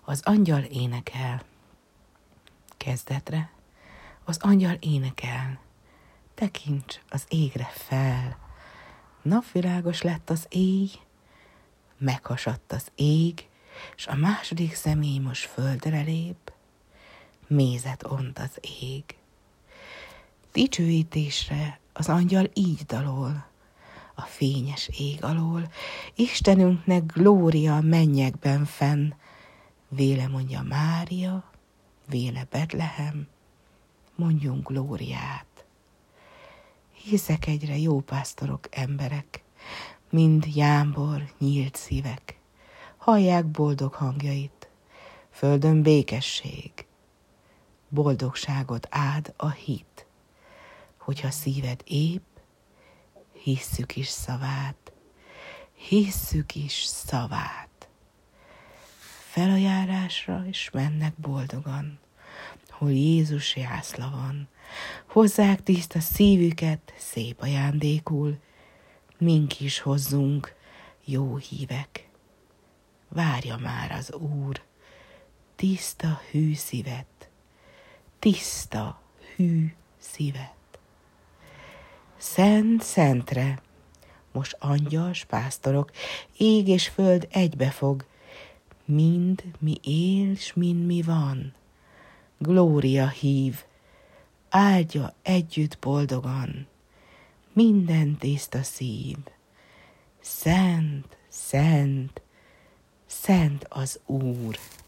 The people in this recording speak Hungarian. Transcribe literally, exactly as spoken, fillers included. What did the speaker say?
Az angyal énekel. Kezdetre az angyal énekel. Tekints az égre fel. Napvilágos lett az éj, meghasadt az ég, s a második személy most földre lép, mézet ont az ég. Dicsőítésre az angyal így dalol, a fényes ég alól, Istenünknek glória mennyekben fenn, véle mondja Mária, véle Betlehem, mondjunk glóriát. Hiszek egyre jó pásztorok emberek, mind jámbor, nyílt szívek, hallják boldog hangjait, földön békesség, boldogságot áld a hit, hogyha szíved épp, hisszük is szavát, hisszük is szavát. Felajánlásra is mennek boldogan, hol Jézus jászla van, hozzák tiszta szívüket szép ajándékul, mink is hozzunk, jó hívek. Várja már az Úr, tiszta hű szívet, tiszta hű szívet. Szent szentre, most angyal s pásztorok, ég és föld egybefog, mind mi él, s mind mi van. Glória hív, áldja együtt boldogan, minden tiszta szív. Szent, szent, szent az Úr.